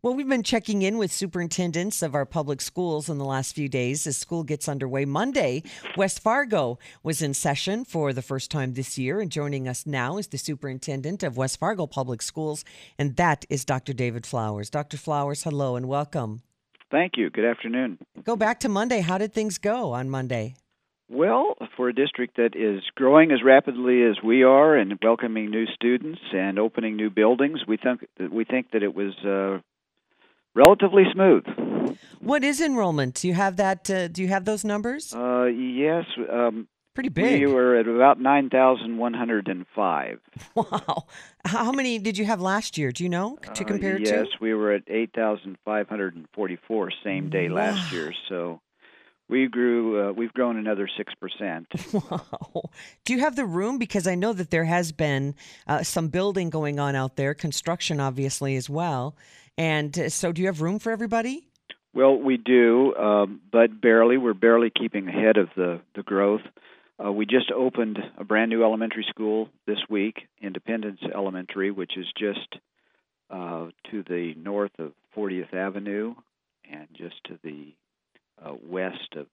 Well, we've been checking in with superintendents of our public schools in the last few days as school gets underway. Monday, West Fargo was in session for the first time this year, and joining us now is the superintendent of West Fargo Public Schools, and that is Dr. David Flowers. Dr. Flowers, hello and welcome. Thank you. Good afternoon. Go back to Monday. How did things go on Monday? Well, for a district that is growing as rapidly as we are and welcoming new students and opening new buildings, we think that it was relatively smooth. What is enrollment? Do you have that? Do you have those numbers? Yes. Pretty big. We were at about 9,105. Wow. How many did you have last year? Do you know to compare to? Yes, we were at 8,544 same day last year. So we grew. We've grown another 6%. Wow. Do you have the room? Because I know that there has been some building going on out there, construction obviously as well. And so do you have room for everybody? Well, we do, but barely. We're barely keeping ahead of the growth. We just opened a brand new elementary school this week, Independence Elementary, which is just to the north of 40th Avenue and just to the west of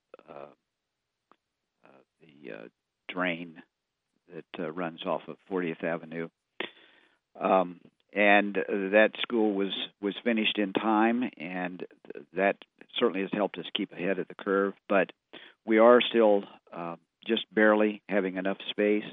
the drain that runs off of 40th Avenue. And that school was finished in time, and that certainly has helped us keep ahead of the curve. But we are still just barely having enough space.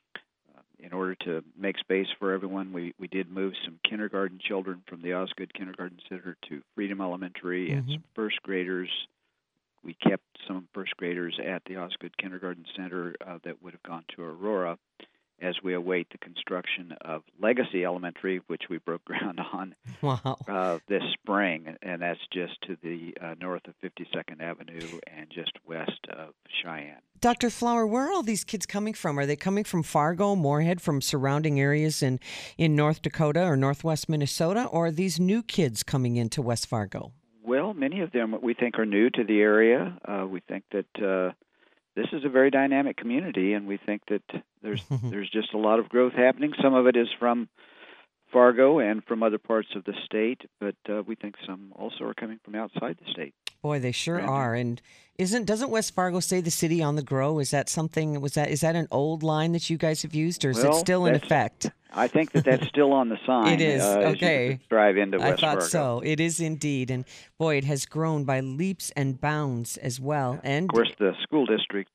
In order to make space for everyone, we did move some kindergarten children from the Osgood Kindergarten Center to Freedom Elementary and some first graders. We kept some first graders at the Osgood Kindergarten Center that would have gone to Aurora as we await the construction of Legacy Elementary, which we broke ground on this spring, and that's just to the north of 52nd Avenue and just west of Cheyenne. Dr. Flower, where are all these kids coming from? Are they coming from Fargo, Moorhead, from surrounding areas in North Dakota or northwest Minnesota, or are these new kids coming into West Fargo? Well, many of them we think are new to the area. We think that this is a very dynamic community, and we think that there's just a lot of growth happening. Some of it is from Fargo and from other parts of the state, but we think some also are coming from outside the state. Boy, they sure are. And doesn't West Fargo say the city on the grow? Is that something? Is that an old line that you guys have used, or is it still in effect? I think that's still on the sign. It is. Okay. As you drive into West Fargo. I thought so. It is indeed. And boy, it has grown by leaps and bounds as well. And of course, the school district,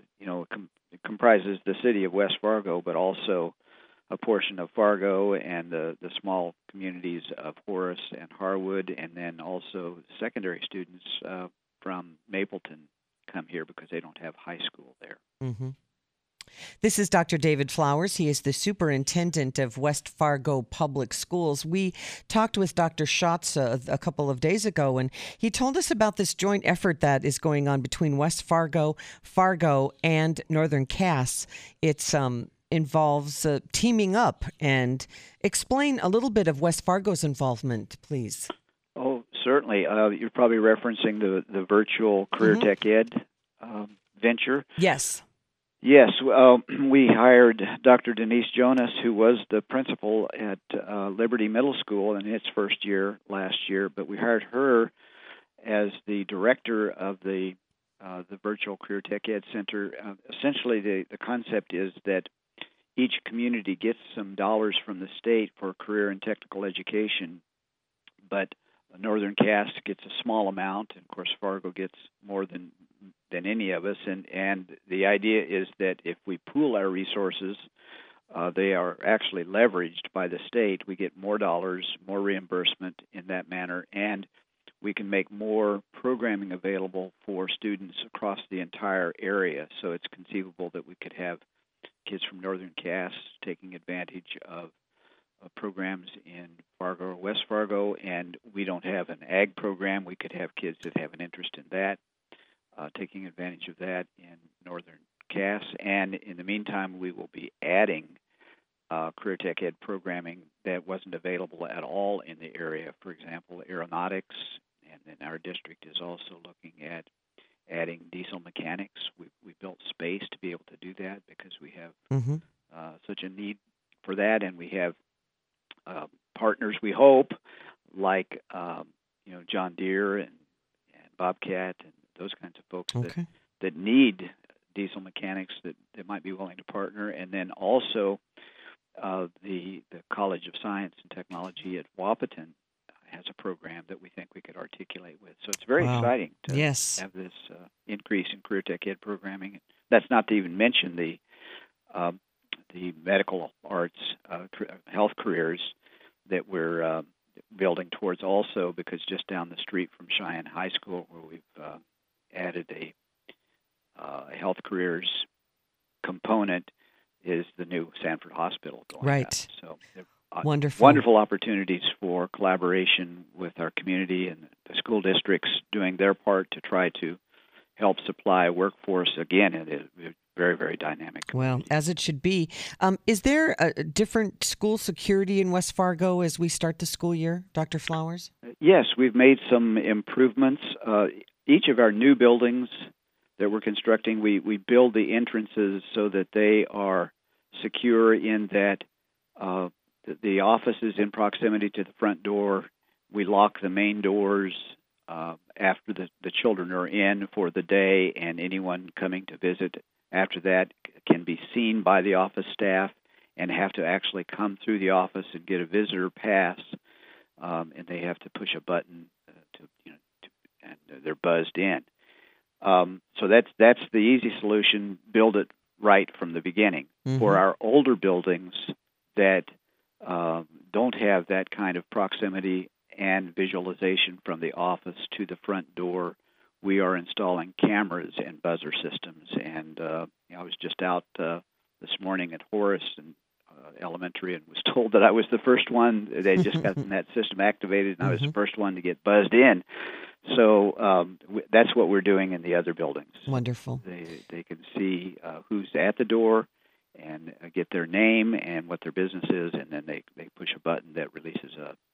comprises the city of West Fargo, but also a portion of Fargo and the small communities of Horace and Harwood, and then also secondary students from Mapleton come here because they don't have high school there. Mm-hmm. This is Dr. David Flowers. He is the superintendent of West Fargo Public Schools. We talked with Dr. Schatz a couple of days ago, and he told us about this joint effort that is going on between West Fargo, and Northern Cass. It's involves teaming up, and explain a little bit of West Fargo's involvement, please. Oh, certainly. You're probably referencing the virtual Career Tech Ed venture. Yes. Yes, we hired Dr. Denise Jonas, who was the principal at Liberty Middle School in its first year last year, but we hired her as the director of the Virtual Career Tech Ed Center. Essentially, the concept is that each community gets some dollars from the state for career and technical education, but Northern Cass gets a small amount, and of course Fargo gets more than any of us, and the idea is that if we pool our resources, they are actually leveraged by the state. We get more dollars, more reimbursement in that manner, and we can make more programming available for students across the entire area. So it's conceivable that we could have kids from Northern Cass taking advantage of programs in Fargo or West Fargo, and we don't have an ag program. We could have kids that have an interest in that, taking advantage of that in Northern Cass. And in the meantime, we will be adding Career Tech Ed programming that wasn't available at all in the area. For example, aeronautics, and then our district is also looking at adding diesel mechanics. We built space to be able to do that because we have such a need for that, and we have partners, we hope, like John Deere and Bobcat and those kinds of folks Okay. that need diesel mechanics that might be willing to partner, and then also the College of Science and Technology at Wahpeton has a program that we think we could articulate with. So it's very exciting to have this increase in career tech ed programming. That's not to even mention the medical arts, health careers that we're building towards also, because just down the street from Cheyenne High School, where we've added a health careers component, is the new Sanford Hospital going right. So wonderful opportunities for collaboration with our community and the school districts doing their part to try to help supply workforce. Again, it is very, very dynamic. Well, as it should be. Is there a different school security in West Fargo as we start the school year, Dr. Flowers? Yes, we've made some improvements. Each of our new buildings that we're constructing, we build the entrances so that they are secure, in that the office is in proximity to the front door. We lock the main doors after the children are in for the day, and anyone coming to visit after that can be seen by the office staff and have to actually come through the office and get a visitor pass, and they have to push a button and they're buzzed in. So that's the easy solution. Build it right from the beginning. Mm-hmm. For our older buildings that don't have that kind of proximity and visualization from the office to the front door, we are installing cameras and buzzer systems. And I was just out this morning at Horace and Elementary and was told that I was the first one. They just gotten that system activated, and I was the first one to get buzzed in. So that's what we're doing in the other buildings. Wonderful. They can see who's at the door and get their name and what their business is, and then they push a button that releases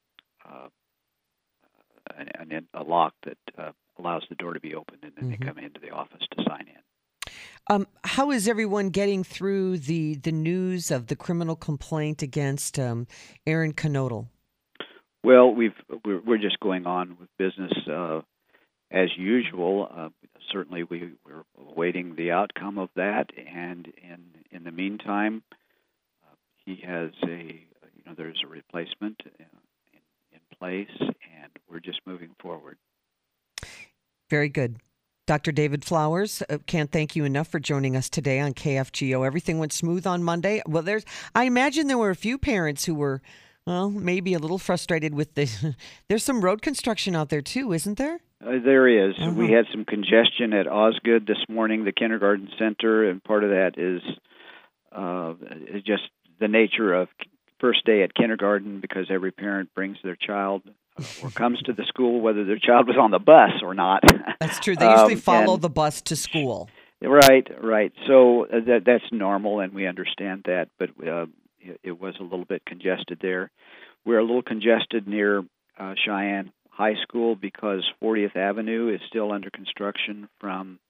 a lock that allows the door to be opened, and then they come into the office to sign in. How is everyone getting through the news of the criminal complaint against Aaron Knodel? Well, we're just going on with business as usual. Certainly, we're awaiting the outcome of that, and in the meantime, he has there's a replacement in place, and we're just moving forward. Very good. Dr. David Flowers, can't thank you enough for joining us today on KFGO. Everything went smooth on Monday. Well, I imagine there were a few parents who were, well, maybe a little frustrated with there's some road construction out there too, isn't there? There is. We had some congestion at Osgood this morning, the kindergarten center, and part of that is just the nature of first day at kindergarten, because every parent brings their child or comes to the school, whether their child was on the bus or not. That's true. They usually follow the bus to school. Right. So that's normal, and we understand that, but it was a little bit congested there. We're a little congested near Cheyenne High School because 40th Avenue is still under construction from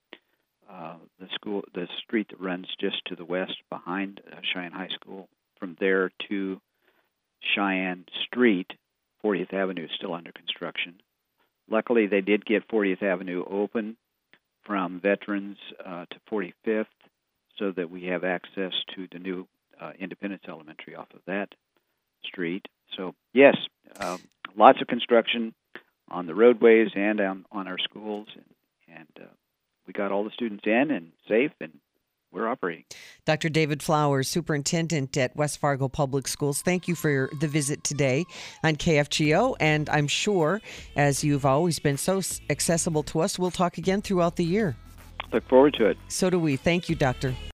the street that runs just to the west behind Cheyenne High School. From there to Cheyenne Street, 40th Avenue is still under construction. Luckily, they did get 40th Avenue open from Veterans to 45th, so that we have access to the new Independence Elementary off of that street. So, yes, lots of construction on the roadways and on our schools, and we got all the students in and safe, and we're operating. Dr. David Flowers, Superintendent at West Fargo Public Schools, thank you for the visit today on KFGO. And I'm sure, as you've always been so accessible to us, we'll talk again throughout the year. Look forward to it. So do we. Thank you, Doctor.